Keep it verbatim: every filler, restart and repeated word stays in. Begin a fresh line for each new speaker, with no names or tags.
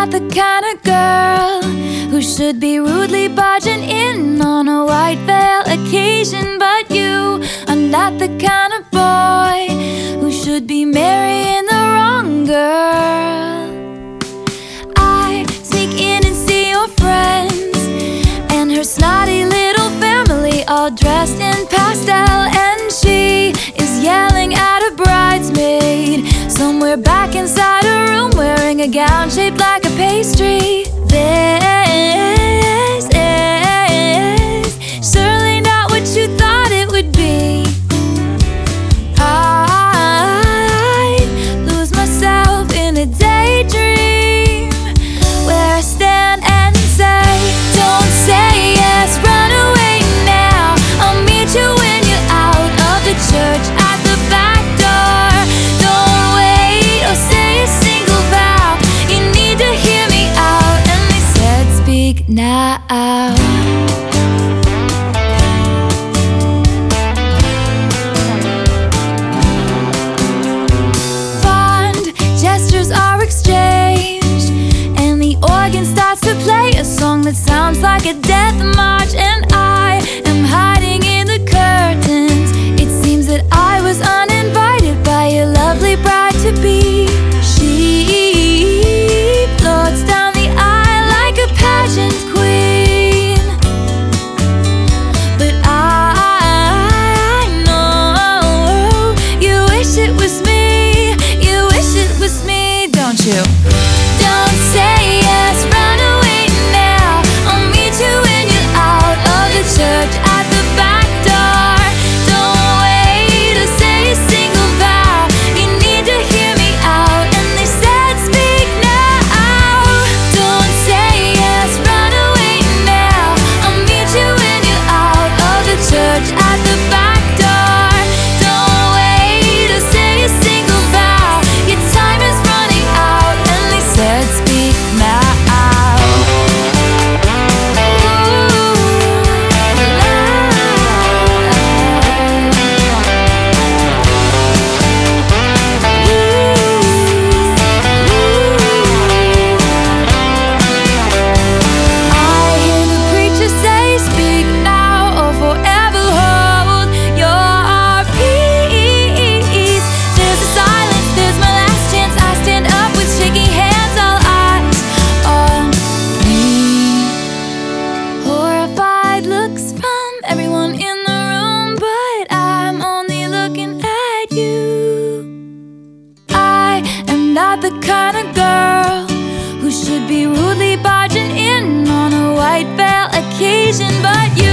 not the kind of girl who should be rudely barging in on a white veil occasion. But you are not the kind of boy who should be marrying the wrong girl. I sneak in and see your friends and her snotty little family, all dressed in pastel, and she is yelling at a bridesmaid somewhere back inside a room, wearing a gown shaped like a pastry. This is surely not what you thought it would be. I lose myself in a daydream where I stand and say, don't say yes, run away now. I'll meet you when you're out of the church at the back door. Don't wait or say a single vow. You need to hear me out. And they said, speak now. Fond gestures are exchanged, and the organ starts to play a song that sounds like a death march. And I am hiding in the curtains. It seems that I was uninvited by your lovely bride-to-be. She floats down the aisle like a pageant queen, but I know you wish it was me. You wish it was me, don't you? Don't say yes, run away now. I'll meet you when you're out of the church at the back door. Don't wait to say a single vow. You need to hear me out. And they said, speak now. Don't say yes, run away now. I'll meet you when you're out of the church at the back door. Don't wait to say a single vow. Your time is running out. And they said, speak now. I hear the preacher say, speak now or forever hold your peace. There's a silence, there's my last chance. I stand up with shaking hands, all eyes on me. Horrified looks from everyone in the room, but I'm only looking at you. I am not the kind of girl who should be rudely barging in on a white veil occasion, but you